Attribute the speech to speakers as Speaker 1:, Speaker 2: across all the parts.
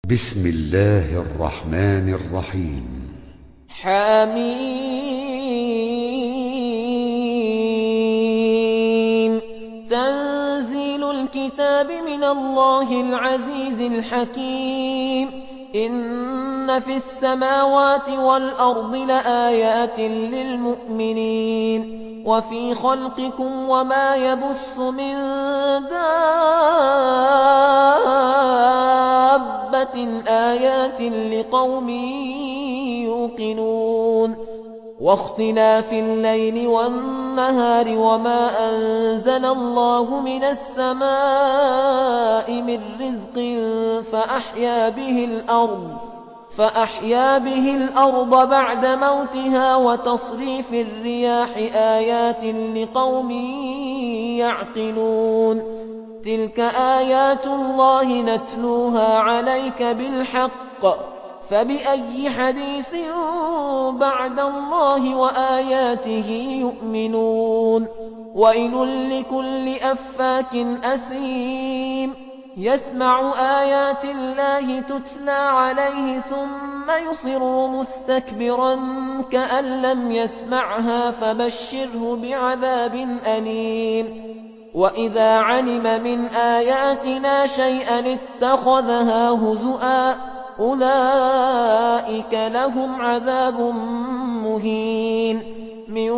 Speaker 1: بسم الله الرحمن الرحيم.
Speaker 2: حميم. تنزيل الكتاب من الله العزيز الحكيم. إن في السماوات والأرض لآيات للمؤمنين وفي خلقكم وما يبث من دابة آيات لقوم يوقنون واختلاف الليل والنهار وما أنزل الله من السماء من رزق فأحيا به الأرض بعد موتها وتصريف الرياح آيات لقوم يعقلون. تلك آيات الله نتلوها عليك بالحق فبأي حديث بعد الله وآياته يؤمنون. ويل لكل أفاك أثيم يسمع آيات الله تتلى عليه ثم يصر مستكبرا كأن لم يسمعها فبشره بعذاب أليم. وإذا علم من آياتنا شيئا اتخذها هزؤا أولئك لهم عذاب مهين من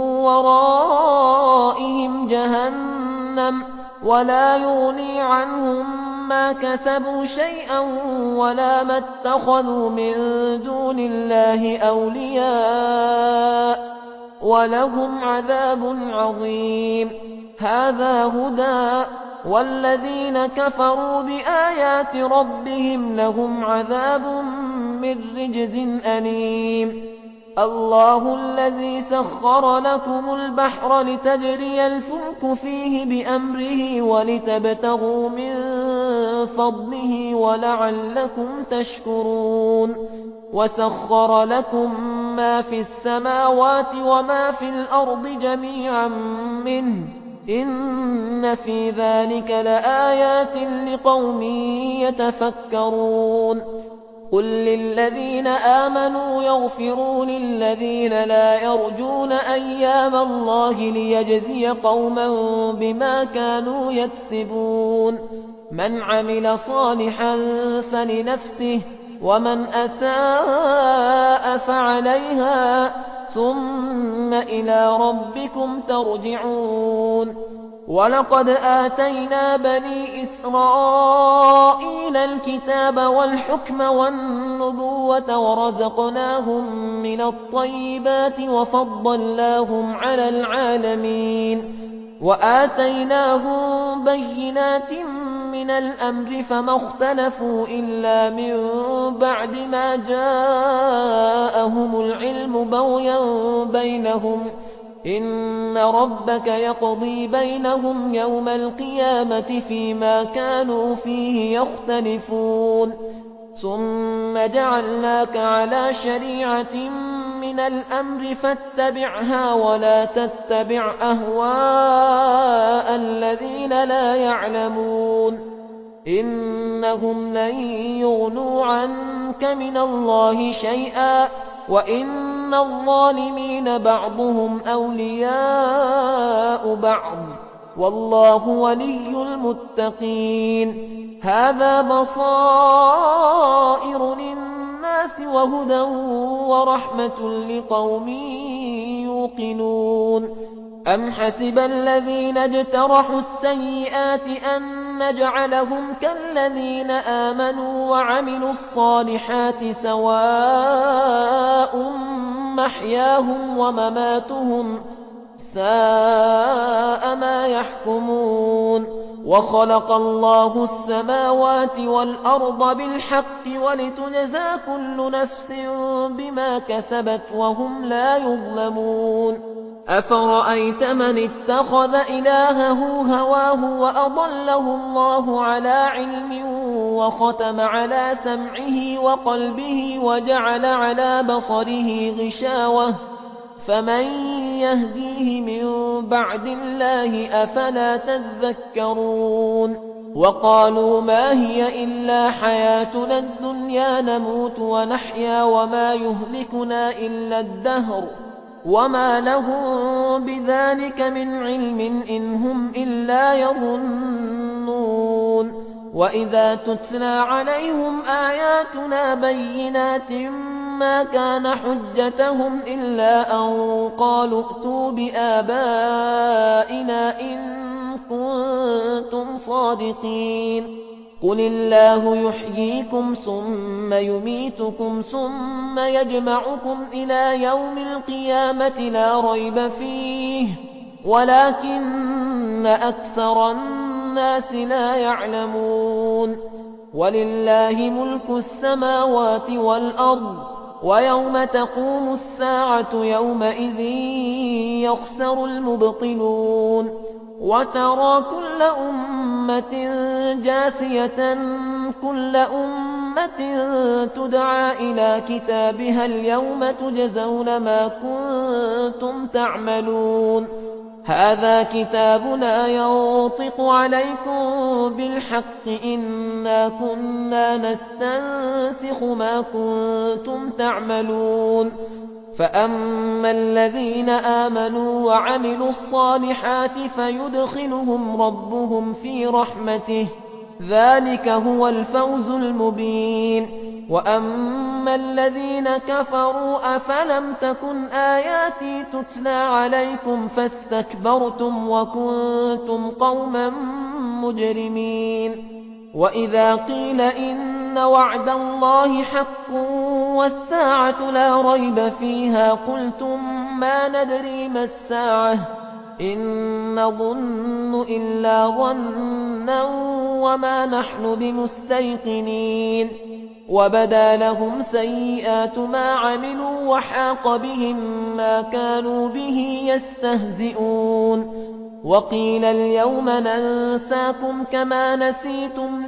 Speaker 2: ورائهم جهنم ولا يغني عنهم ما كسبوا شيئا ولا ما اتخذوا من دون الله أولياء ولهم عذاب عظيم. هذا هدى والذين كفروا بآيات ربهم لهم عذاب من رجز أليم. الله الذي سخر لكم البحر لتجري الفلك فيه بأمره ولتبتغوا من فضله ولعلكم تشكرون. وسخر لكم ما في السماوات وما في الأرض جميعا منه إن في ذلك لآيات لقوم يتفكرون. قل للذين آمنوا يغفروا للذين لا يرجون أيام الله ليجزي قوما بما كانوا يكسبون. من عمل صالحا فلنفسه ومن أساء فعليها ثم إلى ربكم ترجعون. ولقد آتينا بني إسرائيل الكتاب والحكم والنبوة ورزقناهم من الطيبات وفضلناهم على العالمين وآتيناهم بينات من الأمر فما اختلفوا إلا من بعد ما جاءهم العلم بغيا بينهم إن ربك يقضي بينهم يوم القيامة فيما كانوا فيه يختلفون. ثم جعلناك على شريعة من الأمر فاتبعها ولا تتبع أهواء الذين لا يعلمون إنهم لن يغنوا عنك من الله شيئا وإن الظالمين بعضهم أولياء بعض والله ولي المتقين. هذا بصائر للناس وهدى ورحمة لقوم يوقنون. أم حسب الذين اجترحوا السيئات أن نجعلهم كالذين آمنوا وعملوا الصالحات سواء محياهم ومماتهم ساء ما يحكمون. وخلق الله السماوات والأرض بالحق ولتجزى كل نفس بما كسبت وهم لا يظلمون. أفرأيت من اتخذ إلهه هواه وأضله الله على علم وختم على سمعه وقلبه وجعل على بصره غشاوة فمن يهديه من بعد الله أفلا تذكرون وقالوا ما هي إلا حياتنا الدنيا نموت ونحيا وما يهلكنا إلا الدهر وما لهم بذلك من علم إن هم إلا يظنون وإذا تتلى عليهم آياتنا بينات ما كان حجتهم إلا أن قالوا ائتوا بآبائنا إن كنتم صادقين قل الله يحييكم ثم يميتكم ثم يجمعكم إلى يوم القيامة لا ريب فيه ولكن أكثر الناس لا يعلمون ولله ملك السماوات والأرض ويوم تقوم الساعة يومئذ يخسر المبطلون وترى كل أمة جاثية كل أمة تدعى إلى كتابها اليوم تجزون ما كنتم تعملون هذا كتابنا ينطق عليكم بالحق إنا كنا نستنسخ ما كنتم تعملون فأما الذين آمنوا وعملوا الصالحات فيدخلهم ربهم في رحمته ذلك هو الفوز المبين وأما الذين كفروا أفلم تكن آياتي تتلى عليكم فاستكبرتم وكنتم قوما مجرمين وإذا قيل إن وعد الله حق والساعة لا ريب فيها قلتم ما ندري ما الساعة إن نظن إلا ظنا وما نحن بمستيقنين وبدا لهم سيئات ما عملوا وحاق بهم ما كانوا به يستهزئون وقيل اليوم ننساكم كما نسيتم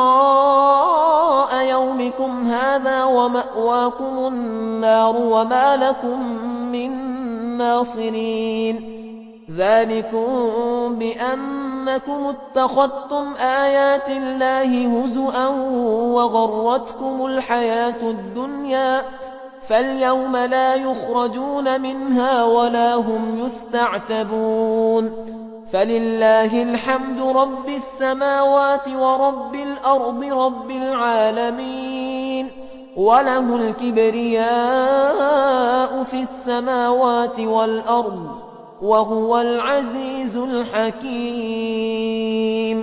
Speaker 2: لقاء يومكم هذا ومأواكم النار وما لكم من ناصرين ذلكم بأنكم اتخذتم آيات الله هزؤا وغرتكم الحياة الدنيا فاليوم لا يخرجون منها ولا هم يستعتبون فلله الحمد رب السماوات ورب الأرض رب العالمين وله الكبرياء في السماوات والأرض وهو العزيز الحكيم